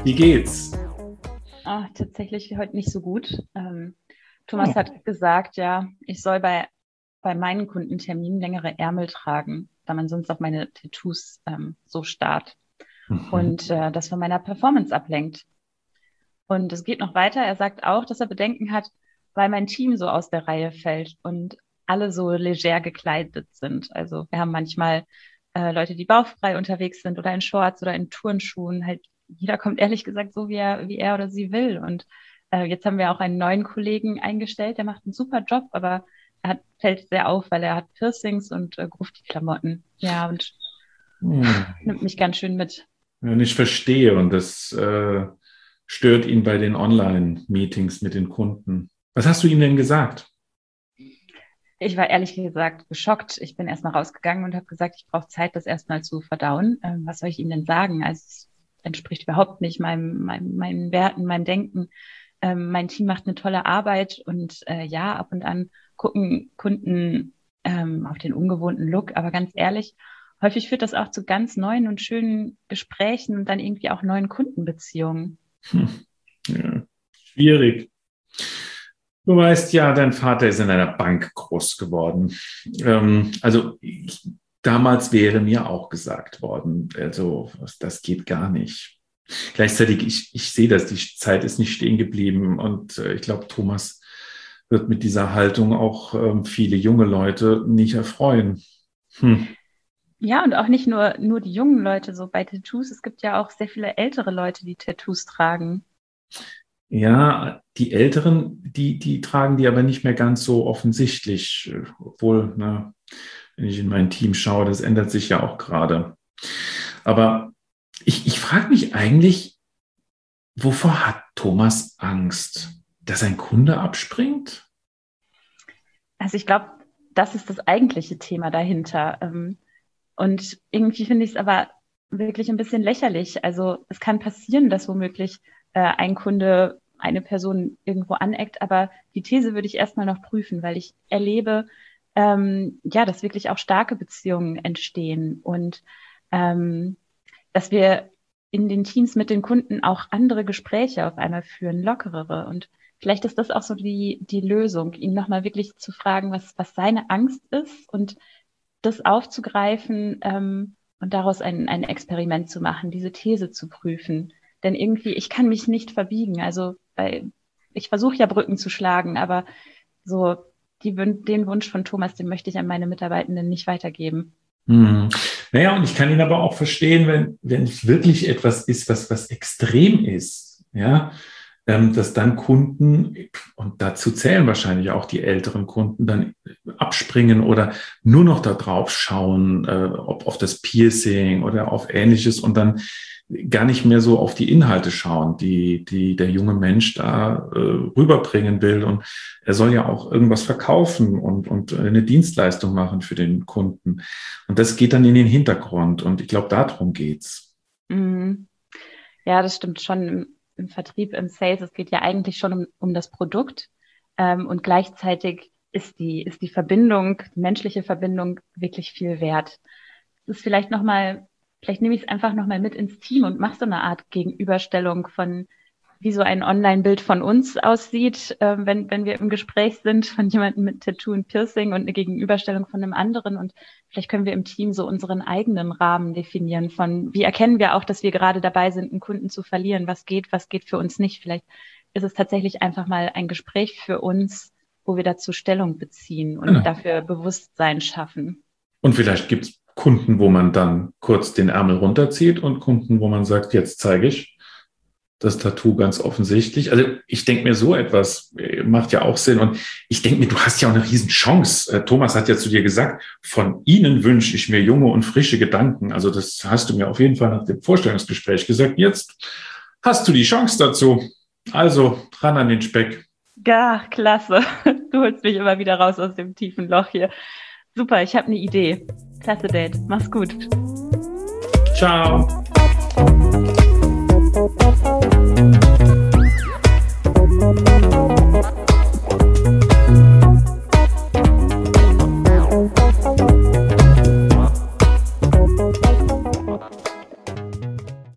Wie geht's? Tatsächlich heute nicht so gut. Thomas hat gesagt, ja, ich soll bei meinen Kundenterminen längere Ärmel tragen, da man sonst auf meine Tattoos so starrt und das von meiner Performance ablenkt. Und es geht noch weiter. Er sagt auch, dass er Bedenken hat, weil mein Team so aus der Reihe fällt und alle so leger gekleidet sind. Also wir haben manchmal Leute, die bauchfrei unterwegs sind oder in Shorts oder in Turnschuhen. Halt, jeder kommt ehrlich gesagt so, wie er oder sie will. Und jetzt haben wir auch einen neuen Kollegen eingestellt, der macht einen super Job, aber fällt sehr auf, weil er hat Piercings und Graffiti-Klamotten. Ja, und nimmt mich ganz schön mit. Und ich verstehe, und das stört ihn bei den Online-Meetings mit den Kunden. Was hast du ihm denn gesagt? Ich war ehrlich gesagt geschockt. Ich bin erstmal rausgegangen und habe gesagt, ich brauche Zeit, das erstmal zu verdauen. Was soll ich ihm denn sagen? Also es entspricht überhaupt nicht meinen Werten, meinem Denken. Mein Team macht eine tolle Arbeit und ja, ab und an gucken Kunden auf den ungewohnten Look. Aber ganz ehrlich, häufig führt das auch zu ganz neuen und schönen Gesprächen und dann irgendwie auch neuen Kundenbeziehungen. Ja, schwierig. Du weißt ja, dein Vater ist in einer Bank groß geworden. Damals wäre mir auch gesagt worden, also das geht gar nicht. Gleichzeitig, ich sehe das, die Zeit ist nicht stehen geblieben und ich glaube, Thomas wird mit dieser Haltung auch viele junge Leute nicht erfreuen. Ja, und auch nicht nur die jungen Leute so bei Tattoos. Es gibt ja auch sehr viele ältere Leute, die Tattoos tragen. Ja, die Älteren, die tragen die aber nicht mehr ganz so offensichtlich, obwohl, wenn ich in mein Team schaue, das ändert sich ja auch gerade. Aber ich frage mich eigentlich, wovor hat Thomas Angst? Dass ein Kunde abspringt? Also ich glaube, das ist das eigentliche Thema dahinter. Und irgendwie finde ich es aber wirklich ein bisschen lächerlich. Also es kann passieren, dass womöglich ein Kunde eine Person irgendwo aneckt, aber die These würde ich erstmal noch prüfen, weil ich erlebe, dass wirklich auch starke Beziehungen entstehen und dass wir in den Teams mit den Kunden auch andere Gespräche auf einmal führen, lockerere. Und vielleicht ist das auch so die Lösung, ihn nochmal wirklich zu fragen, was seine Angst ist und das aufzugreifen und daraus ein Experiment zu machen, diese These zu prüfen. Denn irgendwie, ich kann mich nicht verbiegen. Also ich versuche ja Brücken zu schlagen, aber so den Wunsch von Thomas, den möchte ich an meine Mitarbeitenden nicht weitergeben. Naja, und ich kann ihn aber auch verstehen, wenn es wirklich etwas ist, was extrem ist, ja, dass dann Kunden, und dazu zählen wahrscheinlich auch die älteren Kunden, dann abspringen oder nur noch da drauf schauen, ob auf das Piercing oder auf Ähnliches und dann gar nicht mehr so auf die Inhalte schauen, die der junge Mensch da rüberbringen will. Und er soll ja auch irgendwas verkaufen und eine Dienstleistung machen für den Kunden. Und das geht dann in den Hintergrund. Und ich glaube, darum geht's. Ja, das stimmt schon im Vertrieb, im Sales. Es geht ja eigentlich schon um das Produkt. Und gleichzeitig ist die Verbindung, die menschliche Verbindung wirklich viel wert. Es ist vielleicht nehme ich es einfach nochmal mit ins Team und mache so eine Art Gegenüberstellung von, wie so ein Online-Bild von uns aussieht, wenn wir im Gespräch sind, von jemandem mit Tattoo und Piercing und eine Gegenüberstellung von einem anderen. Und vielleicht können wir im Team so unseren eigenen Rahmen definieren von, wie erkennen wir auch, dass wir gerade dabei sind, einen Kunden zu verlieren? Was geht für uns nicht? Vielleicht ist es tatsächlich einfach mal ein Gespräch für uns, wo wir dazu Stellung beziehen und dafür Bewusstsein schaffen. Und vielleicht gibt es Kunden, wo man dann kurz den Ärmel runterzieht und Kunden, wo man sagt, jetzt zeige ich das Tattoo ganz offensichtlich. Also ich denke mir, so etwas macht ja auch Sinn. Und ich denke mir, du hast ja auch eine Riesenchance. Thomas hat ja zu dir gesagt, von Ihnen wünsche ich mir junge und frische Gedanken. Also das hast du mir auf jeden Fall nach dem Vorstellungsgespräch gesagt. Jetzt hast du die Chance dazu. Also ran an den Speck. Ja, klasse. Du holst mich immer wieder raus aus dem tiefen Loch hier. Super, ich habe eine Idee. Klasse Date. Mach's gut. Ciao.